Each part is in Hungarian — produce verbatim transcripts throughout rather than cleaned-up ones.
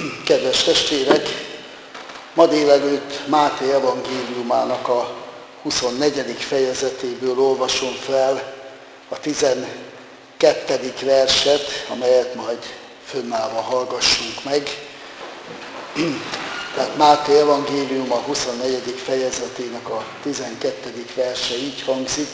Kedves testvérek, ma délelőtt Máté evangéliumának a huszonnegyedik fejezetéből olvasom fel a tizenkettedik verset, amelyet majd fönnállva hallgassunk meg. Tehát Máté evangélium a huszonnegyedik fejezetének a tizenkettedik verse így hangzik: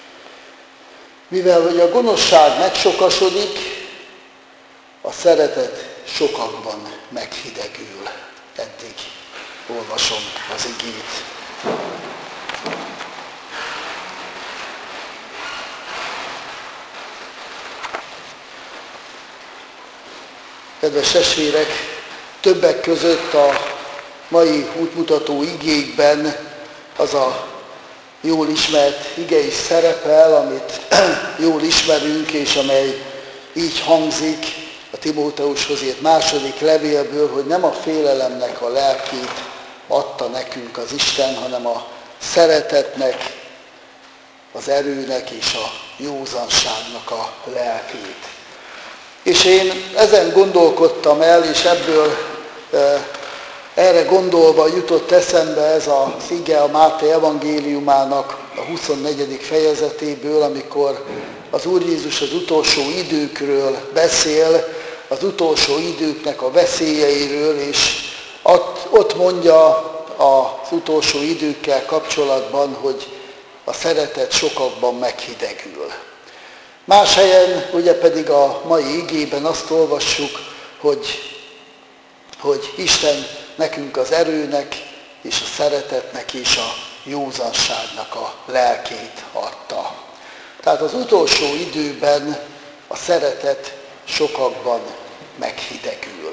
mivel hogy a gonoszság megsokasodik, a szeretet sokakban meghidegül. Eddig olvasom az igét. Kedves testvérek, többek között a mai útmutató igékben az a jól ismert ige is szerepel, amit jól ismerünk, és amely így hangzik a Timóteushoz írt második levélből, hogy nem a félelemnek a lelkét adta nekünk az Isten, hanem a szeretetnek, az erőnek és a józanságnak a lelkét. És én ezen gondolkodtam el, és ebből e, erre gondolva jutott eszembe ez az ige a Máté evangéliumának a huszonnegyedik fejezetéből, amikor az Úr Jézus az utolsó időkről beszél, az utolsó időknek a veszélyeiről, és ott mondja az utolsó időkkel kapcsolatban, hogy a szeretet sokakban meghidegül. Más helyen ugye pedig a mai igében azt olvassuk, hogy, hogy Isten nekünk az erőnek és a szeretetnek és a józanságnak a lelkét adta. Tehát az utolsó időben a szeretet sokakban meghidegül.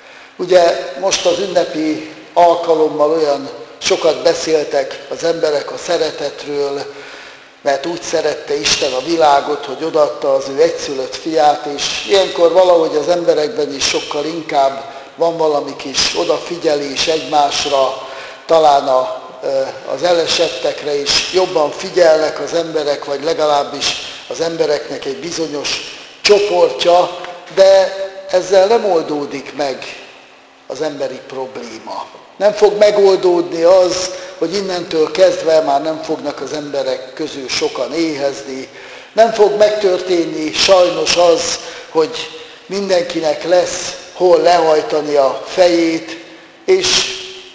Ugye most az ünnepi alkalommal olyan sokat beszéltek az emberek a szeretetről, mert úgy szerette Isten a világot, hogy odaadta az ő egyszülött fiát, és ilyenkor valahogy az emberekben is sokkal inkább van valami kis odafigyelés egymásra, talán a, az elesettekre is jobban figyelnek az emberek, vagy legalábbis az embereknek egy bizonyos csoportja, de ezzel nem oldódik meg az emberi probléma. Nem fog megoldódni az, hogy innentől kezdve már nem fognak az emberek közül sokan éhezni. Nem fog megtörténni sajnos az, hogy mindenkinek lesz hol lehajtani a fejét, és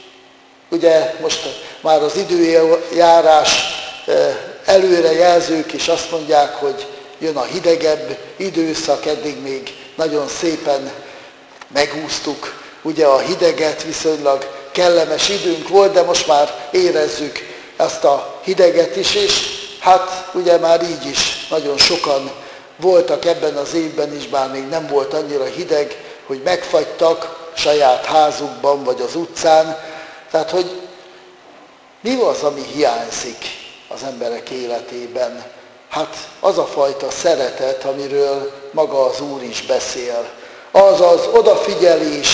ugye most már az időjárás előrejelzők is azt mondják, hogy jön a hidegebb időszak, eddig még nagyon szépen megúsztuk ugye a hideget, viszonylag kellemes időnk volt, de most már érezzük ezt a hideget is, és hát ugye már így is nagyon sokan voltak ebben az évben is, bár még nem volt annyira hideg, hogy megfagytak saját házukban vagy az utcán. Tehát, hogy mi az, ami hiányzik az emberek életében? Hát az a fajta szeretet, amiről maga az Úr is beszél. Az az odafigyelés,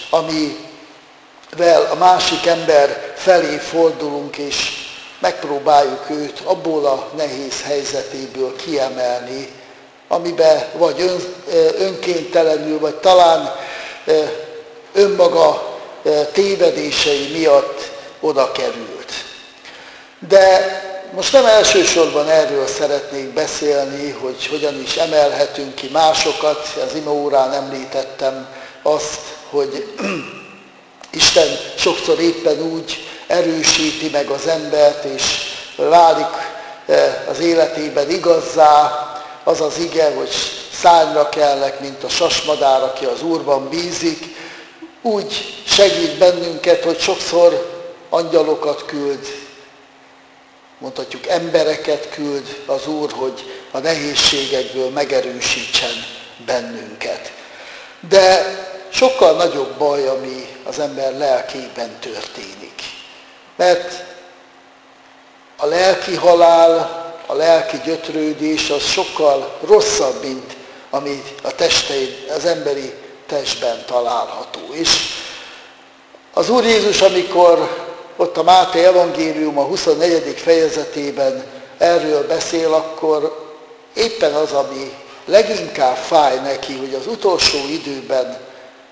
amivel a másik ember felé fordulunk, és megpróbáljuk őt abból a nehéz helyzetéből kiemelni, amiben vagy ön, önkéntelenül, vagy talán önmaga tévedései miatt oda került. De most nem elsősorban erről szeretnék beszélni, hogy hogyan is emelhetünk ki másokat. Az imaórán említettem azt, hogy Isten sokszor éppen úgy erősíti meg az embert, és válik az életében igazzá az az ige, hogy szárnyra kelnek, mint a sasmadár, aki az Úrban bízik. Úgy segít bennünket, hogy sokszor angyalokat küld, mondhatjuk embereket küld az Úr, hogy a nehézségekből megerősítsen bennünket. De sokkal nagyobb baj, ami az ember lelkében történik. Mert a lelki halál, a lelki gyötrődés az sokkal rosszabb, mint ami a testein, az emberi testben található. És az Úr Jézus, amikor ott a Máté evangélium a huszonnegyedik fejezetében erről beszél, akkor éppen az, ami leginkább fáj neki, hogy az utolsó időben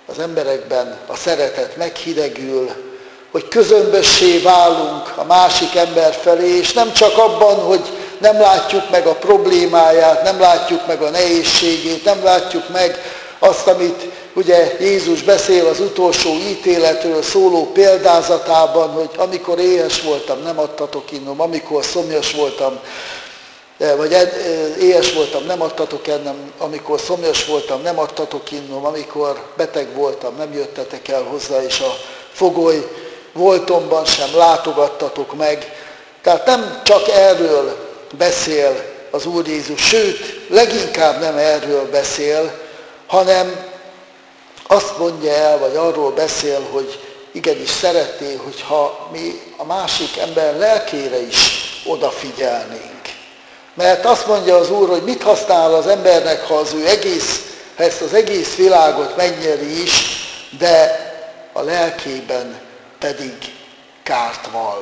az emberekben a szeretet meghidegül, hogy közömbössé válunk a másik ember felé, és nem csak abban, hogy nem látjuk meg a problémáját, nem látjuk meg a nehézségét, nem látjuk meg azt, amit ugye Jézus beszél az utolsó ítéletről szóló példázatában, hogy amikor éhes voltam, nem adtatok innom, amikor szomjas voltam, vagy éhes voltam, nem adtatok ennem, amikor szomjas voltam, nem adtatok innom, amikor beteg voltam, nem jöttetek el hozzá, és a fogoly voltomban sem látogattatok meg. Tehát nem csak erről beszél az Úr Jézus, sőt, leginkább nem erről beszél, hanem azt mondja el, vagy arról beszél, hogy igenis szeretné, hogyha mi a másik ember lelkére is odafigyelnénk. Mert azt mondja az Úr, hogy mit használ az embernek, ha az ő egész, ha ezt az egész világot megnyeri is, de a lelkében pedig kárt vall.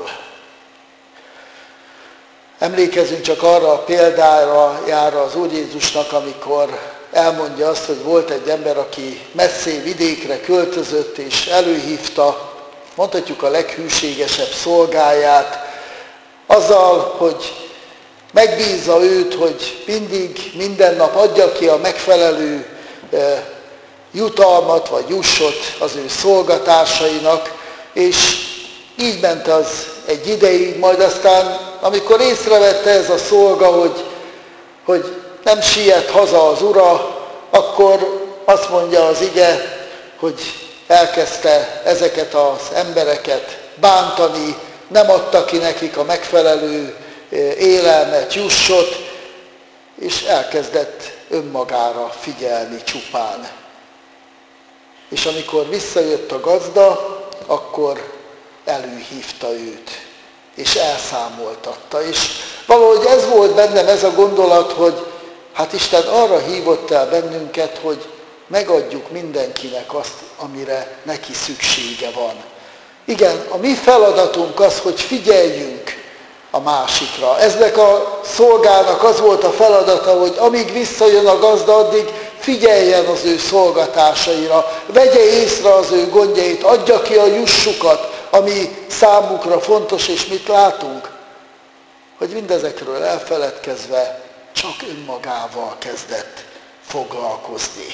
Emlékezzünk csak arra a példára jára az Úr Jézusnak, amikor elmondja azt, hogy volt egy ember, aki messzé vidékre költözött, és előhívta, mondhatjuk a leghűségesebb szolgáját, azzal, hogy megbízza őt, hogy mindig, minden nap adja ki a megfelelő jutalmat, vagy jussot az ő szolgatársainak, és így ment az egy ideig, majd aztán, amikor észrevette ez a szolga, hogy, hogy nem siet haza az ura, akkor azt mondja az ige, hogy elkezdte ezeket az embereket bántani, nem adta ki nekik a megfelelő élelmet, jussot, és elkezdett önmagára figyelni csupán. És amikor visszajött a gazda, akkor előhívta őt, és elszámoltatta. És valahogy ez volt bennem ez a gondolat, hogy hát Isten arra hívott el bennünket, hogy megadjuk mindenkinek azt, amire neki szüksége van. Igen, a mi feladatunk az, hogy figyeljünk a másikra. Eznek a szolgának az volt a feladata, hogy amíg visszajön a gazda, addig figyeljen az ő szolgatársaira, vegye észre az ő gondjait, adja ki a jussukat, ami számukra fontos, és mit látunk? Hogy mindezekről elfeledkezve csak önmagával kezdett foglalkozni.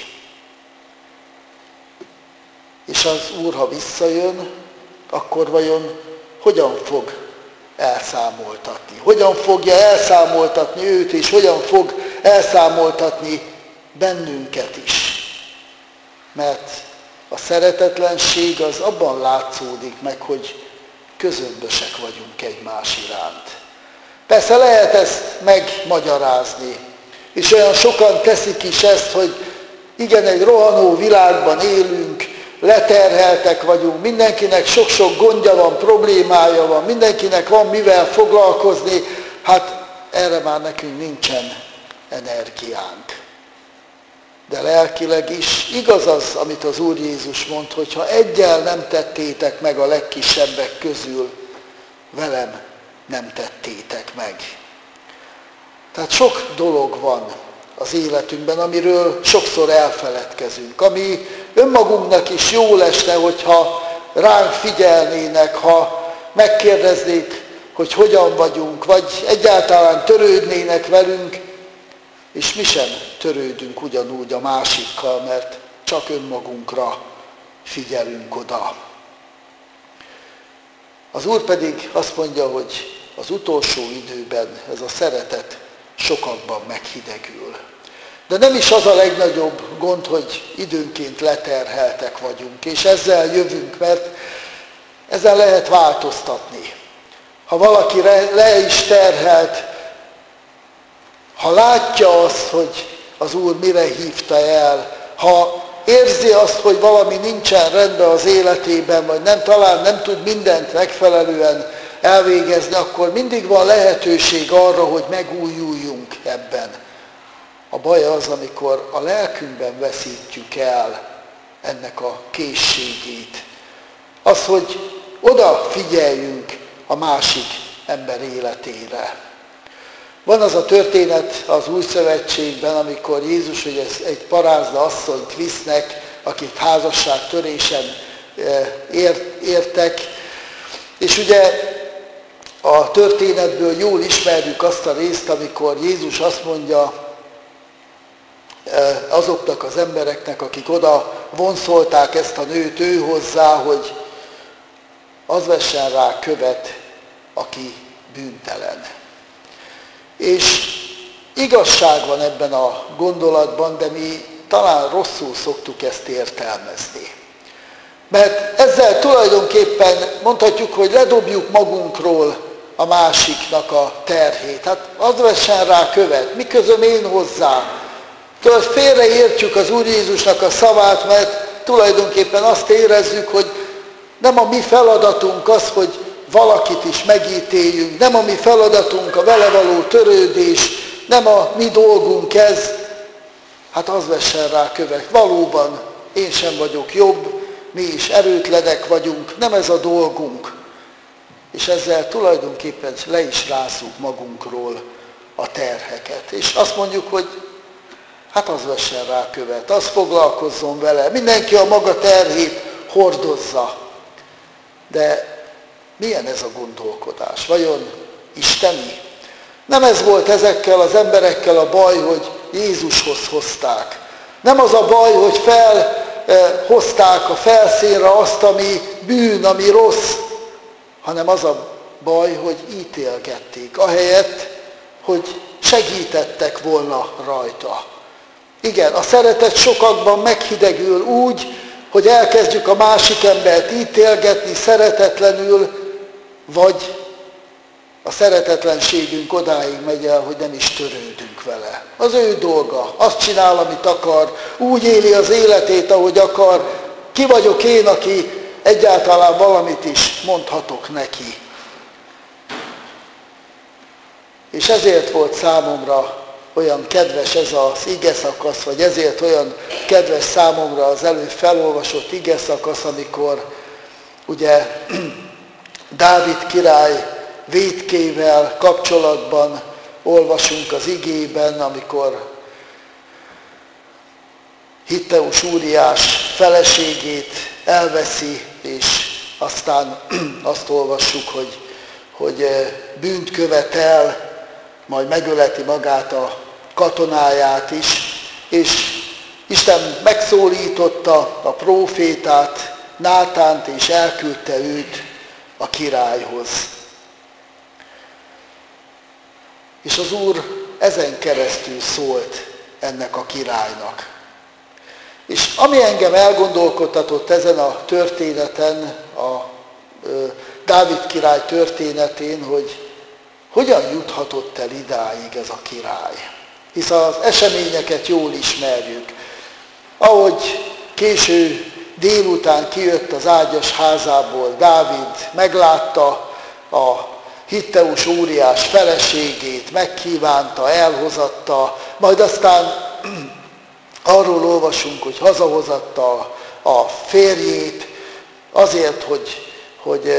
És az Úr, ha visszajön, akkor vajon hogyan fog elszámoltatni? Hogyan fogja elszámoltatni őt, és hogyan fog elszámoltatni bennünket is? Mert a szeretetlenség az abban látszódik meg, hogy közömbösek vagyunk egymás iránt. Persze lehet ezt megmagyarázni, és olyan sokan teszik is ezt, hogy igen, egy rohanó világban élünk, leterheltek vagyunk, mindenkinek sok-sok gondja van, problémája van, mindenkinek van mivel foglalkozni, hát erre már nekünk nincsen energiánk. De lelkileg is igaz az, amit az Úr Jézus mond, hogy ha egyel nem tettétek meg a legkisebbek közül, velem nem tettétek meg. Tehát sok dolog van az életünkben, amiről sokszor elfeledkezünk, ami önmagunknak is jól esne, hogyha ránk figyelnének, ha megkérdeznék, hogy hogyan vagyunk, vagy egyáltalán törődnének velünk, és mi sem törődünk ugyanúgy a másikkal, mert csak önmagunkra figyelünk oda. Az Úr pedig azt mondja, hogy az utolsó időben ez a szeretet sokakban meghidegül. De nem is az a legnagyobb gond, hogy időnként leterheltek vagyunk, és ezzel jövünk, mert ezzel lehet változtatni. Ha valaki le is terhelt, ha látja azt, hogy az Úr mire hívta el, ha érzi azt, hogy valami nincsen rendben az életében, vagy nem, talán nem tud mindent megfelelően elvégezni, akkor mindig van lehetőség arra, hogy megújuljunk ebben. A baj az, amikor a lelkünkben veszítjük el ennek a készségét. Az, hogy odafigyeljünk a másik ember életére. Van az a történet az Új Szövetségben, amikor Jézus, hogy egy parázna asszonyt visznek akik házasságtörésen értek. És ugye a történetből jól ismerjük azt a részt, amikor Jézus azt mondja azoknak az embereknek, akik oda vonszolták ezt a nőt ő hozzá, hogy az vessen rá követ, aki bűntelen. És igazság van ebben a gondolatban, de mi talán rosszul szoktuk ezt értelmezni. Mert ezzel tulajdonképpen mondhatjuk, hogy ledobjuk magunkról a másiknak a terhét. Hát az vessen rá követ, mi közöm én hozzá? Tudod, félreértjük az Úr Jézusnak a szavát, mert tulajdonképpen azt érezzük, hogy nem a mi feladatunk az, hogy valakit is megítéljünk, nem a mi feladatunk a vele való törődés, nem a mi dolgunk ez, hát az vessen rá követ. Valóban én sem vagyok jobb, mi is erőtlenek vagyunk, nem ez a dolgunk. És ezzel tulajdonképpen le is rázzuk magunkról a terheket. És azt mondjuk, hogy hát az vessen rá követ, az foglalkozzon vele, mindenki a maga terhét hordozza. De milyen ez a gondolkodás? Vajon isteni? Nem ez volt ezekkel az emberekkel a baj, hogy Jézushoz hozták. Nem az a baj, hogy felhozták a felszínre azt, ami bűn, ami rossz, hanem az a baj, hogy ítélgették, ahelyett, hogy segítettek volna rajta. Igen, a szeretet sokakban meghidegül úgy, hogy elkezdjük a másik embert ítélgetni szeretetlenül, vagy a szeretetlenségünk odáig megy el, hogy nem is törődünk vele. Az ő dolga, azt csinál, amit akar, úgy éli az életét, ahogy akar. Ki vagyok én, aki egyáltalán valamit is mondhatok neki. És ezért volt számomra olyan kedves ez az igeszakasz, vagy ezért olyan kedves számomra az előbb felolvasott igeszakasz, amikor ugye Dávid király vétkével kapcsolatban olvasunk az igében, amikor Hitteus Úriás feleségét elveszi, és aztán azt olvassuk, hogy, hogy bűnt követel, majd megöleti magát a katonáját is, és Isten megszólította a prófétát, Nátánt, és elküldte őt a királyhoz. És az Úr ezen keresztül szólt ennek a királynak. És ami engem elgondolkodtatott ezen a történeten, a ö, Dávid király történetén, hogy hogyan juthatott el idáig ez a király. Hisz az eseményeket jól ismerjük. Ahogy késő délután kijött az ágyas házából Dávid, meglátta a Hitteus Úriás feleségét, megkívánta, elhozatta, majd aztán arról olvasunk, hogy hazahozatta a férjét, azért, hogy, hogy,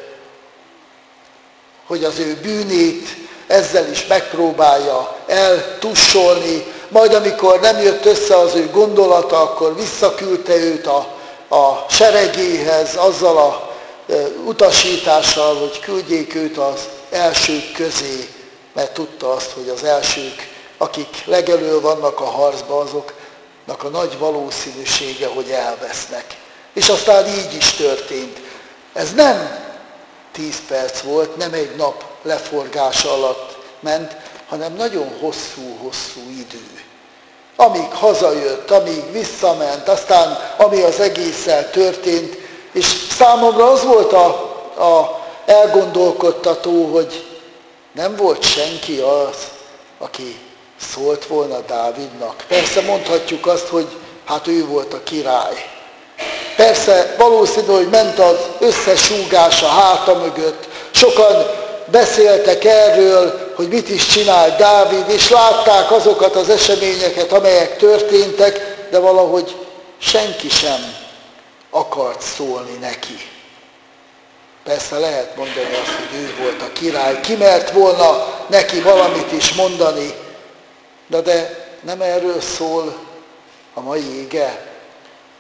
hogy az ő bűnét ezzel is megpróbálja eltussolni, majd amikor nem jött össze az ő gondolata, akkor visszaküldte őt a, a seregéhez azzal a utasítással, hogy küldjék őt az elsők közé, mert tudta azt, hogy az elsők, akik legelől vannak a harcban, azoknak a nagy valószínűsége, hogy elvesznek. És aztán így is történt. Ez nem tíz perc volt, nem egy nap leforgása alatt ment, hanem nagyon hosszú-hosszú idő. Amíg hazajött, amíg visszament, aztán ami az egésszel történt, és számomra az volt a, a elgondolkodtató, hogy nem volt senki az, aki szólt volna Dávidnak. Persze mondhatjuk azt, hogy hát ő volt a király. Persze valószínű, hogy ment az összesúgás a háta mögött. Sokan beszéltek erről, hogy mit is csinál Dávid, és látták azokat az eseményeket, amelyek történtek, de valahogy senki sem akart szólni neki. Persze lehet mondani azt, hogy ő volt a király, ki mert volna neki valamit is mondani, de, de nem erről szól a mai ige.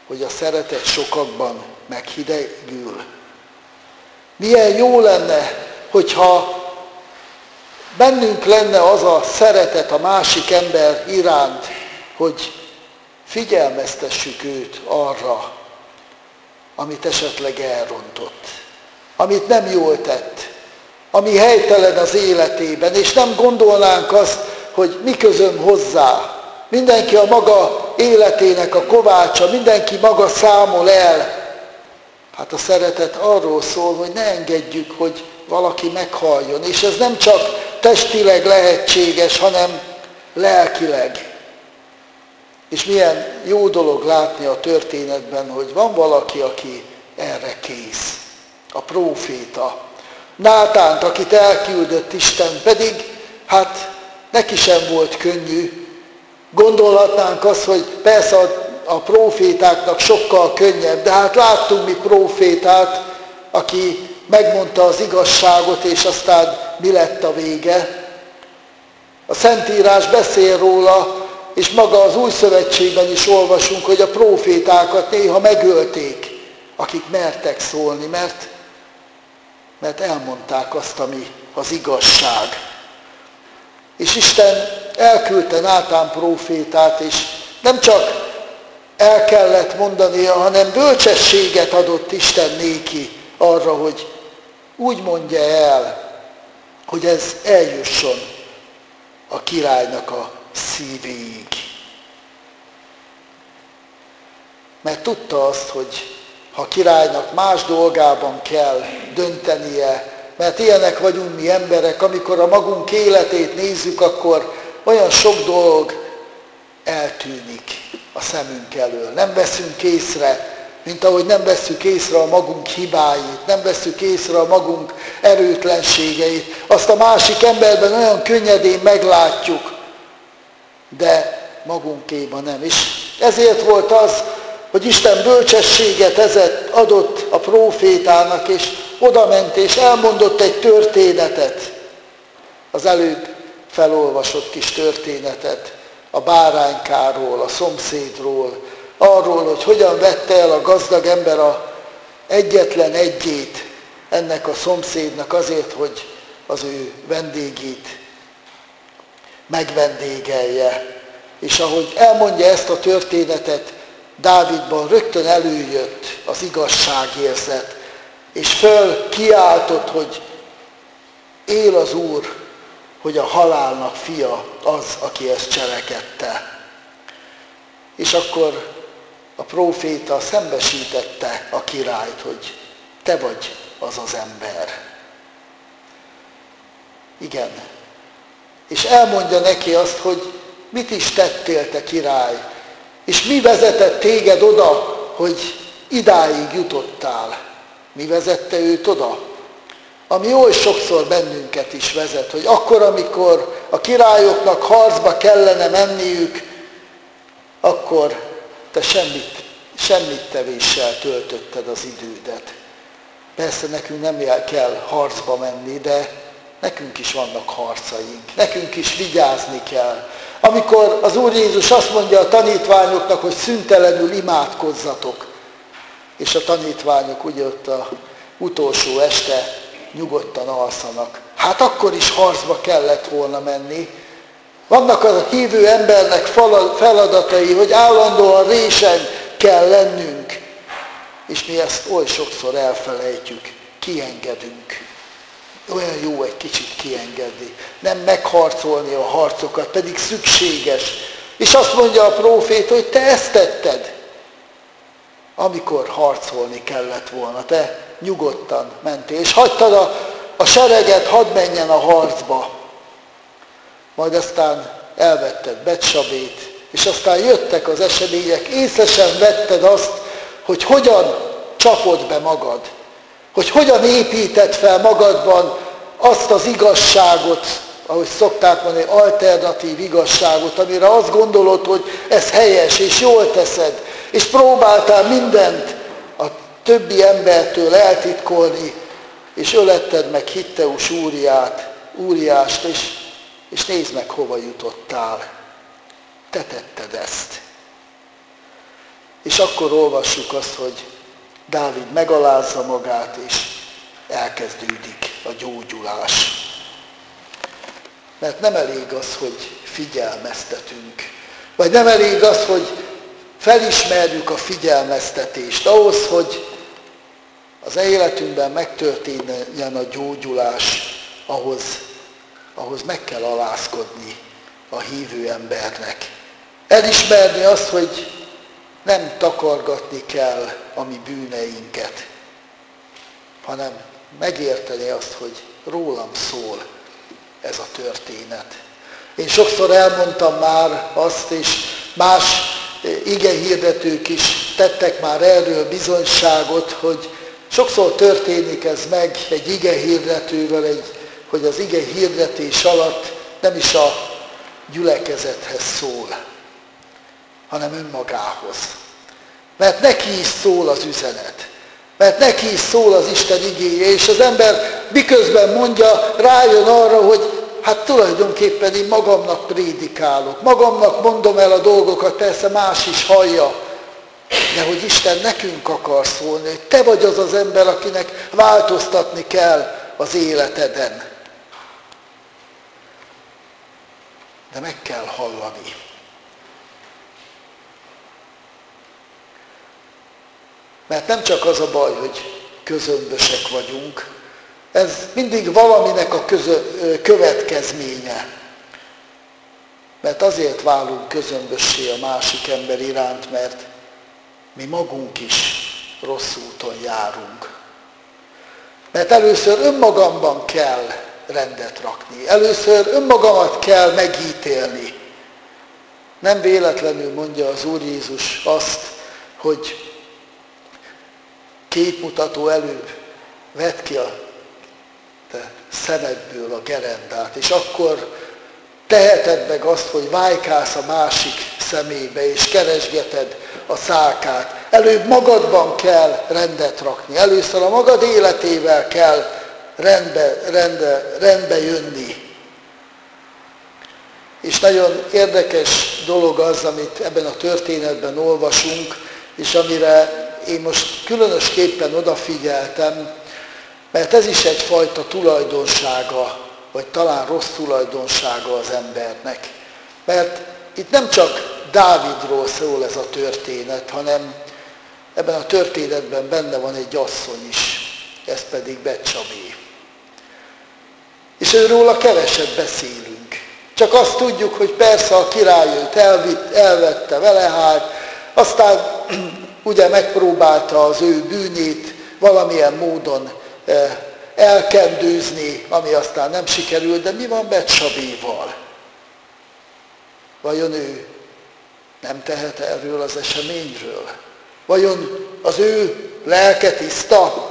hogy a szeretet sokakban meghidegül. Milyen jó lenne, hogyha bennünk lenne az a szeretet a másik ember iránt, hogy figyelmeztessük őt arra, amit esetleg elrontott, amit nem jól tett, ami helytelen az életében, és nem gondolnánk azt, hogy mi közöm hozzá. Mindenki a maga életének a kovácsa, mindenki maga számol el. Hát a szeretet arról szól, hogy ne engedjük, hogy valaki meghaljon. És ez nem csak testileg lehetséges, hanem lelkileg. És milyen jó dolog látni a történetben, hogy van valaki, aki erre kész. A próféta. Nátánt, akit elküldött Isten, pedig hát neki sem volt könnyű. Gondolhatnánk azt, hogy persze a, a prófétáknak sokkal könnyebb, de hát láttunk mi prófétát, aki megmondta az igazságot, és aztán mi lett a vége. A Szentírás beszél róla, és maga az Új Szövetségben is olvasunk, hogy a prófétákat néha megölték, akik mertek szólni, mert, mert elmondták azt, ami az igazság. És Isten elküldte Nátán prófétát, és nem csak el kellett mondania, hanem bölcsességet adott Isten néki arra, hogy úgy mondja el, hogy ez eljusson a királynak a szívéig. Mert tudta azt, hogy ha a királynak más dolgában kell döntenie, mert ilyenek vagyunk mi emberek, amikor a magunk életét nézzük, akkor olyan sok dolog eltűnik a szemünk elől. Nem veszünk észre, mint ahogy nem vesszük észre a magunk hibáit, nem vesszük észre a magunk erőtlenségeit. Azt a másik emberben olyan könnyedén meglátjuk, de magunkéban nem. És ezért volt az, hogy Isten bölcsességet ezet adott a prófétának, és odament és elmondott egy történetet, az előbb felolvasott kis történetet, a báránykáról, a szomszédról, arról, hogy hogyan vette el a gazdag ember a egyetlen egyét ennek a szomszédnak azért, hogy az ő vendégét megvendégelje. És ahogy elmondja ezt a történetet, Dávidban rögtön előjött az igazságérzet, és föl kiáltott, hogy él az Úr, hogy a halálnak fia az, aki ezt cselekedte. És akkor a próféta szembesítette a királyt, hogy te vagy az az ember. Igen. És elmondja neki azt, hogy mit is tettél, te király, és mi vezetett téged oda, hogy idáig jutottál. Mi vezette őt oda? Ami oly sokszor bennünket is vezet, hogy akkor, amikor a királyoknak harcba kellene menniük, akkor te semmit, semmit tevéssel töltötted az idődet. Persze nekünk nem kell harcba menni, de nekünk is vannak harcaink, nekünk is vigyázni kell. Amikor az Úr Jézus azt mondja a tanítványoknak, hogy szüntelenül imádkozzatok, és a tanítványok ugye ott az utolsó este nyugodtan alszanak. Hát akkor is harcba kellett volna menni. Vannak a hívő embernek feladatai, hogy állandóan résen kell lennünk. És mi ezt oly sokszor elfelejtjük, kiengedünk. Olyan jó egy kicsit kiengedni, nem megharcolni a harcokat, pedig szükséges. És azt mondja a prófét, hogy te ezt tetted, amikor harcolni kellett volna. Te nyugodtan mentél, és hagytad a, a sereget, hadd menjen a harcba. Majd aztán elvetted Betsabét, és aztán jöttek az események, észre sem vetted azt, hogy hogyan csapod be magad, hogy hogyan építed fel magadban azt az igazságot, ahogy szokták mondani, alternatív igazságot, amire azt gondolod, hogy ez helyes, és jól teszed, és próbáltál mindent a többi embertől eltitkolni, és öletted meg Hitteus Úriát, Úriást, és, és nézd meg, hova jutottál. Te tetted ezt. És akkor olvassuk azt, hogy Dávid megalázza magát, és elkezdődik a gyógyulás. Mert nem elég az, hogy figyelmeztetünk, vagy nem elég az, hogy felismerjük a figyelmeztetést. Ahhoz, hogy az életünkben megtörténjen a gyógyulás, ahhoz, ahhoz meg kell alázkodni a hívő embernek. Elismerni azt, hogy nem takargatni kell a mi bűneinket, hanem megérteni azt, hogy rólam szól ez a történet. Én sokszor elmondtam már azt, és más igehirdetők is tettek már erről bizonyságot, hogy sokszor történik ez meg egy igehirdetővel, egy, hogy az igehirdetés alatt nem is a gyülekezethez szól, hanem önmagához. Mert neki is szól az üzenet. Mert neki is szól az Isten igéje, és az ember miközben mondja, rájön arra, hogy hát tulajdonképpen én magamnak prédikálok, magamnak mondom el a dolgokat, persze más is hallja, de hogy Isten nekünk akar szólni, hogy te vagy az az ember, akinek változtatni kell az életeden. De meg kell hallani. Mert nem csak az a baj, hogy közömbösek vagyunk, ez mindig valaminek a közö, következménye. Mert azért válunk közömbössé a másik ember iránt, mert mi magunk is rossz úton járunk. Mert először önmagamban kell rendet rakni. Először önmagamat kell megítélni. Nem véletlenül mondja az Úr Jézus azt, hogy képmutató előbb vedd ki a te szemedből a gerendát, és akkor teheted meg azt, hogy vájkálsz a másik szemébe, és keresgeted a szálkát. Előbb magadban kell rendet rakni. Először a magad életével kell rendbe, rendbe, rendbe jönni. És nagyon érdekes dolog az, amit ebben a történetben olvasunk, és amire én most különösképpen odafigyeltem, mert ez is egyfajta tulajdonsága, vagy talán rossz tulajdonsága az embernek. Mert itt nem csak Dávidról szól ez a történet, hanem ebben a történetben benne van egy asszony is, ez pedig Betsabé. És őróla keveset beszélünk. Csak azt tudjuk, hogy persze a király őt elvitt, elvette, vele hát, aztán ugye megpróbálta az ő bűnét valamilyen módon elkendőzni, ami aztán nem sikerült, de mi van Betsabéval? Vajon ő nem tehet erről az eseményről? Vajon az ő lelke tiszta?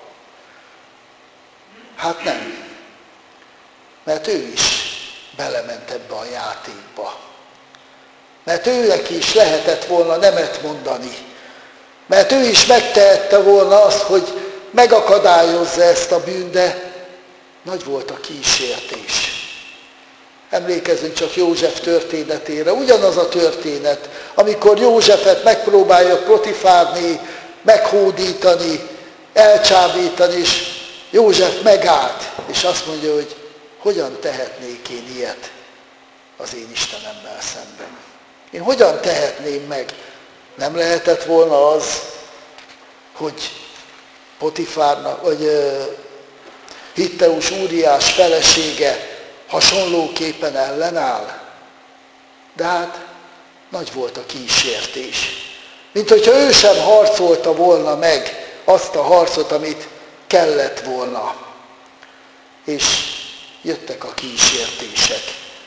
Hát nem. Mert ő is belement ebbe a játékba. Mert őnek is lehetett volna nemet mondani. Mert ő is megtehette volna azt, hogy megakadályozza ezt a bűnt, de nagy volt a kísértés. Emlékezzünk csak József történetére. Ugyanaz a történet, amikor Józsefet megpróbálja Potifárné meghódítani, elcsábítani, és József megállt, és azt mondja, hogy hogyan tehetnék én ilyet az én Istenemmel szemben. Én hogyan tehetném meg? Nem lehetett volna az, hogy Potifárnak, vagy uh, Hitteus Úriás felesége hasonlóképpen ellenáll? De hát nagy volt a kísértés. Mint hogyha ő sem harcolta volna meg azt a harcot, amit kellett volna. És jöttek a kísértések.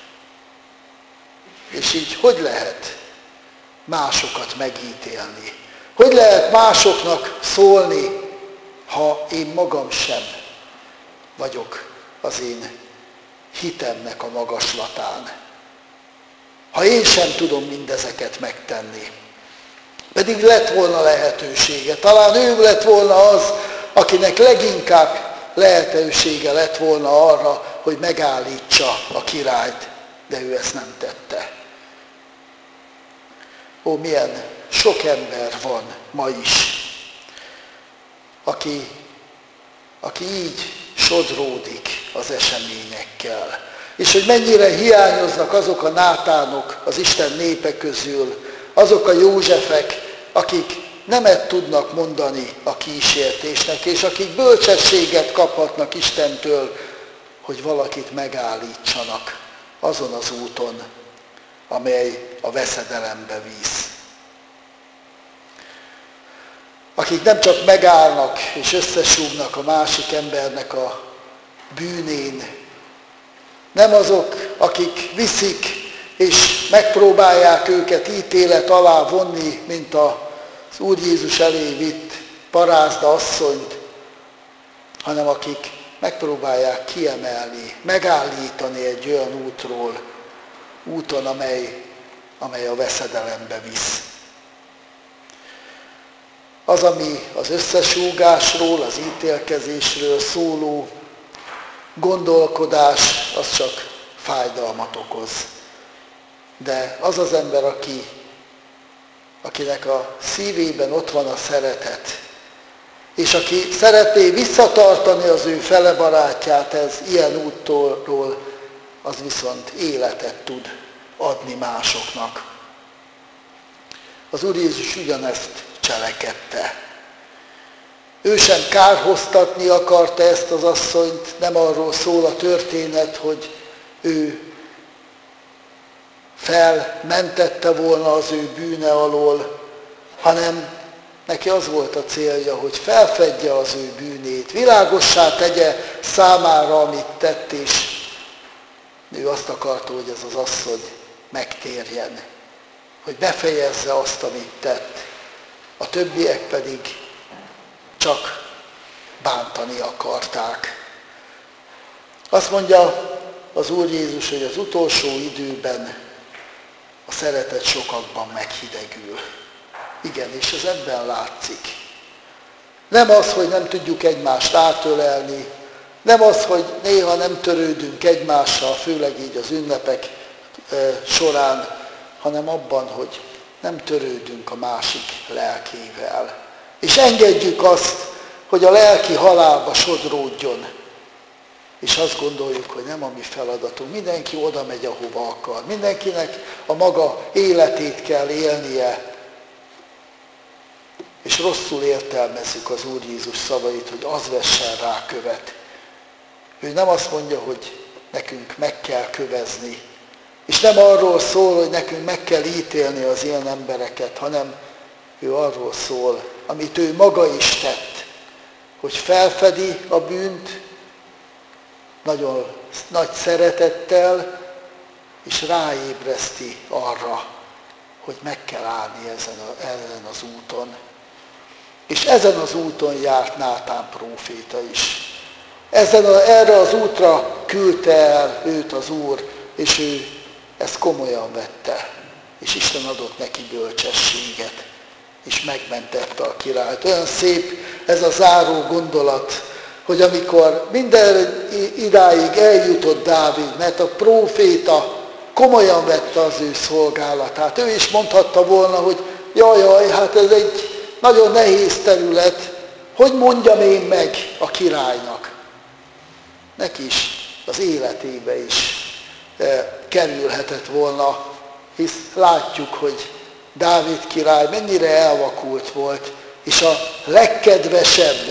És így hogy lehet másokat megítélni? Hogy lehet másoknak szólni, ha én magam sem vagyok az én hitemnek a magaslatán? Ha én sem tudom mindezeket megtenni. Pedig lett volna lehetősége. Talán ő lett volna az, akinek leginkább lehetősége lett volna arra, hogy megállítsa a királyt, de ő ezt nem tette. ó, milyen sok ember van ma is, aki, aki így sodródik az eseményekkel. És hogy mennyire hiányoznak azok a Nátánok az Isten népe közül, azok a Józsefek, akik nemet tudnak mondani a kísértésnek, és akik bölcsességet kaphatnak Istentől, hogy valakit megállítsanak azon az úton, amely a veszedelembe visz. Akik nem csak megállnak és összesúgnak a másik embernek a bűnén, nem azok, akik viszik és megpróbálják őket ítélet alá vonni, mint az Úr Jézus elé vitt parázda asszonyt, hanem akik megpróbálják kiemelni, megállítani egy olyan útról, úton, amely, amely a veszedelembe visz. Az, ami az összesúgásról, az ítélkezésről szóló gondolkodás, az csak fájdalmat okoz. De az az ember, aki, akinek a szívében ott van a szeretet, és aki szeretné visszatartani az ő fele barátját ez ilyen úttól, az viszont életet tud adni másoknak. Az Úr Jézus ugyanezt cselekedte. Ő sem kárhoztatni akarta ezt az asszonyt, nem arról szól a történet, hogy ő felmentette volna az ő bűne alól, hanem neki az volt a célja, hogy felfedje az ő bűnét, világossá tegye számára, amit tett, és ő azt akarta, hogy ez az asszony megtérjen, hogy befejezze azt, amit tett. A többiek pedig csak bántani akarták. Azt mondja az Úr Jézus, hogy az utolsó időben a szeretet sokakban meghidegül. Igen, és ez ebben látszik. Nem az, hogy nem tudjuk egymást átölelni, nem az, hogy néha nem törődünk egymással, főleg így az ünnepek során, hanem abban, hogy nem törődünk a másik lelkével. És engedjük azt, hogy a lelki halálba sodródjon. És azt gondoljuk, hogy nem a mi feladatunk. Mindenki oda megy, ahova akar. Mindenkinek a maga életét kell élnie. És rosszul értelmezzük az Úr Jézus szavait, hogy az vessen rá követ. Ő nem azt mondja, hogy nekünk meg kell kövezni. És nem arról szól, hogy nekünk meg kell ítélni az ilyen embereket, hanem ő arról szól, amit ő maga is tett, hogy felfedi a bűnt nagyon nagy szeretettel, és ráébreszti arra, hogy meg kell állni ezen, a, ezen az úton. És ezen az úton járt Nátán próféta is. Ezen a, erre az útra küldte el őt az Úr, és ő ezt komolyan vette. És Isten adott neki bölcsességet, és megmentette a királyt. Olyan szép ez a záró gondolat, hogy amikor minden idáig eljutott Dávid, mert a próféta komolyan vette az ő szolgálatát. Ő is mondhatta volna, hogy jaj, jaj, hát ez egy nagyon nehéz terület, hogy mondjam én meg a királynak. Neki is, az életébe is e, kerülhetett volna, hisz látjuk, hogy Dávid király mennyire elvakult volt, és a legkedvesebb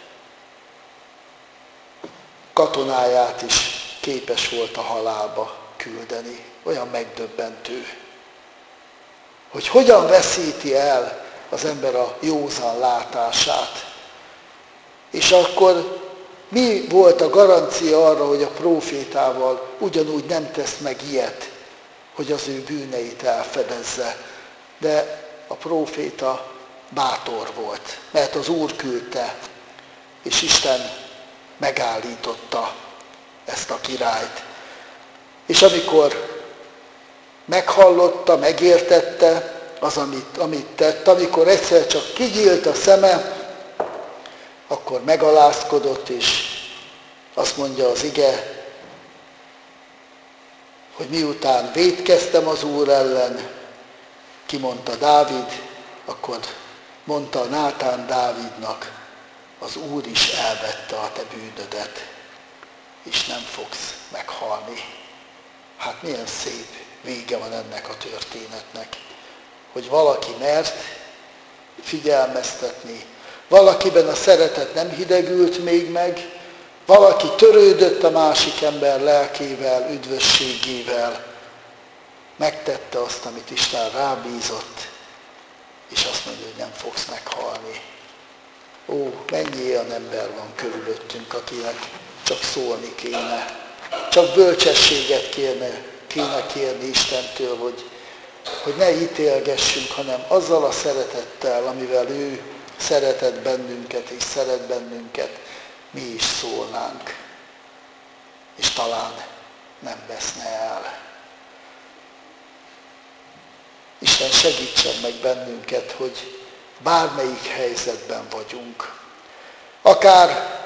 katonáját is képes volt a halálba küldeni. Olyan megdöbbentő, hogy hogyan veszíti el az ember a józan látását. És akkor mi volt a garancia arra, hogy a prófétával ugyanúgy nem tesz meg ilyet, hogy az ő bűneit elfedezze. De a próféta bátor volt, mert az Úr küldte, és Isten megállította ezt a királyt. És amikor meghallotta, megértette az, amit, amit tett, amikor egyszer csak kigyílt a szeme, akkor megalázkodott, és azt mondja az ige, hogy miután vétkeztem az Úr ellen, kimondta Dávid, akkor mondta Nátán Dávidnak, az Úr is elvette a te bűnödet, és nem fogsz meghalni. Hát milyen szép vége van ennek a történetnek, hogy valaki mert figyelmeztetni, valakiben a szeretet nem hidegült még meg, valaki törődött a másik ember lelkével, üdvösségével, megtette azt, amit Isten rábízott, és azt mondja, hogy nem fogsz meghalni. Ó, mennyi olyan ember van körülöttünk, akinek csak szólni kéne, csak bölcsességet kéne, kéne kérni Istentől, hogy, hogy ne ítélgessünk, hanem azzal a szeretettel, amivel ő szeretett bennünket és szeret bennünket, mi is szólnánk, és talán nem veszne el. Isten segítsen meg bennünket, hogy bármelyik helyzetben vagyunk. Akár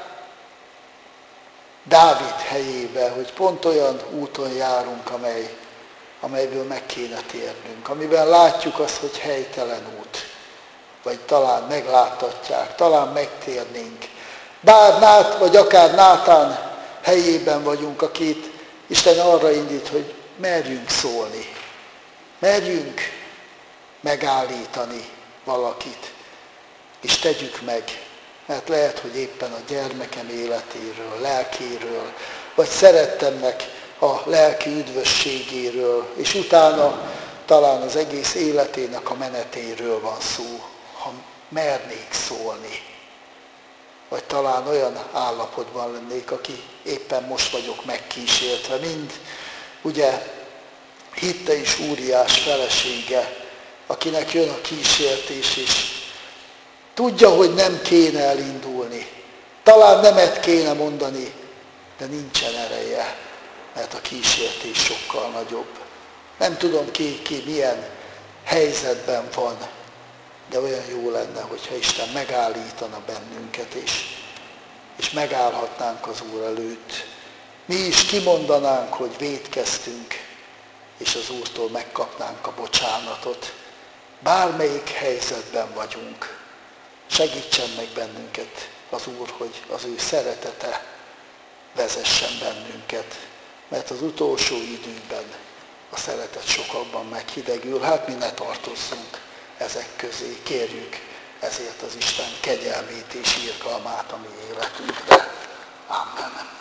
Dávid helyébe, hogy pont olyan úton járunk, amely, amelyből meg kéne térnünk, amiben látjuk azt, hogy helytelen út, vagy talán megláttatják, talán megtérnénk. Bár Nát, vagy akár Nátán helyében vagyunk, akit Isten arra indít, hogy merjünk szólni, merjünk megállítani valakit, és tegyük meg, mert lehet, hogy éppen a gyermekem életéről, lelkéről, vagy szerettemnek a lelki üdvösségéről, és utána talán az egész életének a menetéről van szó, ha mernék szólni. Vagy talán olyan állapotban lennék, aki éppen most vagyok megkísértve, mind ugye Hitte is Úriás felesége, akinek jön a kísértés is. Tudja, hogy nem kéne elindulni. Talán nemet kéne mondani, de nincsen ereje, mert a kísértés sokkal nagyobb. Nem tudom ki, ki milyen helyzetben van, de olyan jó lenne, hogyha Isten megállítana bennünket, és, és megállhatnánk az Úr előtt. Mi is kimondanánk, hogy vétkeztünk, és az Úrtól megkapnánk a bocsánatot. Bármelyik helyzetben vagyunk, segítsen meg bennünket az Úr, hogy az ő szeretete vezessen bennünket, mert az utolsó időben a szeretet sokabban meghidegül. Hát mi ne tartozzunk ezek közé, kérjük ezért az Isten kegyelmét és irgalmát a mi életünkre. Amen.